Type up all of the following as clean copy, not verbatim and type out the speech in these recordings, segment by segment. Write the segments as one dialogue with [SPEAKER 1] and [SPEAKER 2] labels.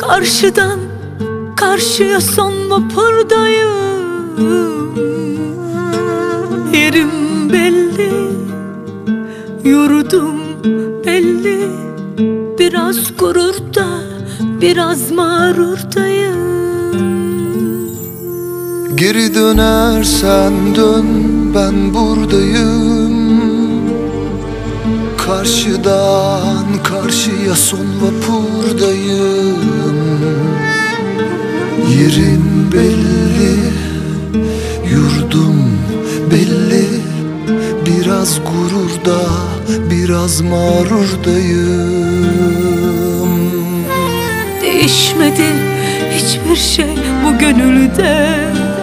[SPEAKER 1] Karşıdan karşıya son vapurdayım. Yerim belli, yurdum belli. Biraz gururda, biraz mağrurdayım.
[SPEAKER 2] Geri dönersen dön, ben buradayım. Karşıdan karşıya son vapurdayım. Yerim belli, yurdum belli. Biraz gururda, biraz mağrurdayım.
[SPEAKER 1] Değişmedi hiçbir şey bu gönülde.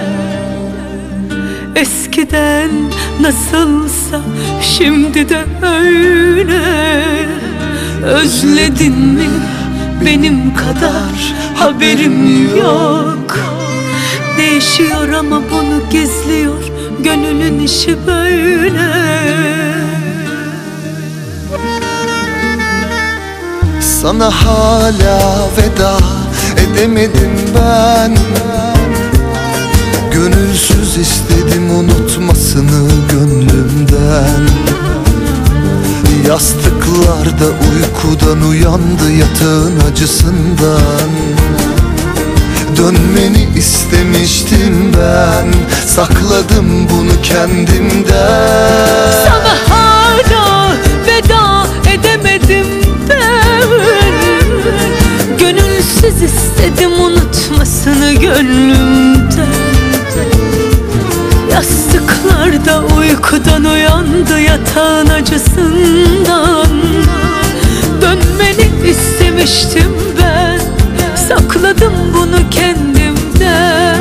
[SPEAKER 1] Eskiden nasılsa şimdi de öyle. Özledin mi benim kadar, haberim yok. Değişiyor ama bunu gizliyor, gönlünün işi böyle.
[SPEAKER 2] Sana hala veda edemedim ben. Gönülsüz istedim unutmasını gönlümden. Yastıklarda uykudan uyandı yatağın acısından. Dönmeni istemiştim ben, sakladım bunu kendimden.
[SPEAKER 1] Sana hala veda edemedim ben. Gönülsüz istedim unutmasını gönlümden. Yastıklarda uykudan uyandı yatağın acısından. Dönmeni istemiştim ben, sakladım bunu kendimden.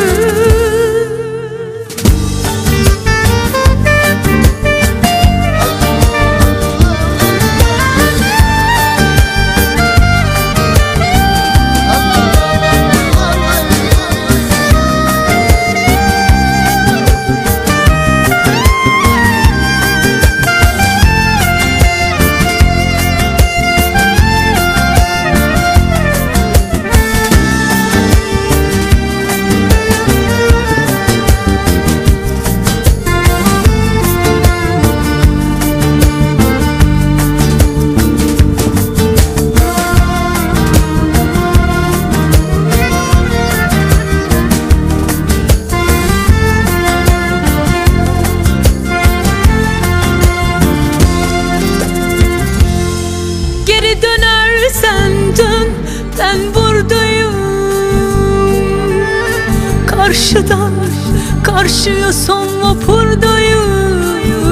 [SPEAKER 1] Dönersen dön, ben buradayım. Karşıdan karşıya son vapurdayım.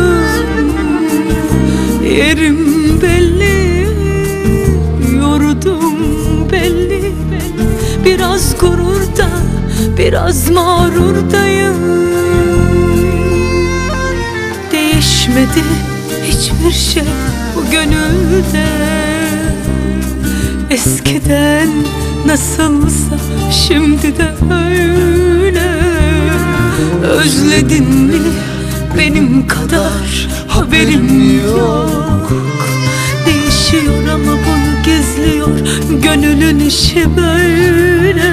[SPEAKER 1] Yerim belli, yurdum belli. Biraz gururda, biraz mağrurdayım. Değişmedi hiçbir şey bu gönülde. Eskiden nasılsa şimdi de öyle. Özledin mi benim kadar, haberim yok. Değişiyor ama bunu gizliyor, gönlünün işi böyle.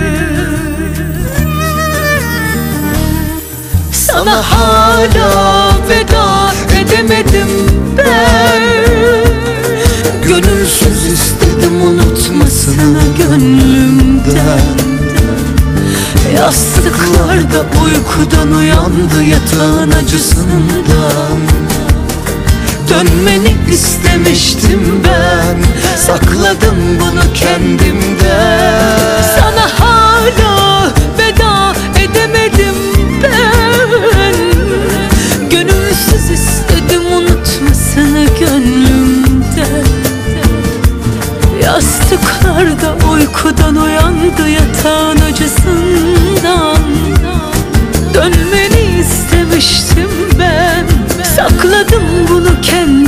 [SPEAKER 1] Sana hala veda edemedim ben. Gönülsüz istedim unutmasını gönlümden. Yastıklarda uykudan uyandı yatağın acısından. Dönmeni istemiştim ben, sakladım bunu kendimden. Sana hala veda edemedim ben. Gönülsüz istedim unutmasını gönlümden. Yastıklarda uykudan uyandı yatağın acısından. Dönmeni istemiştim ben, sakladım bunu kendim.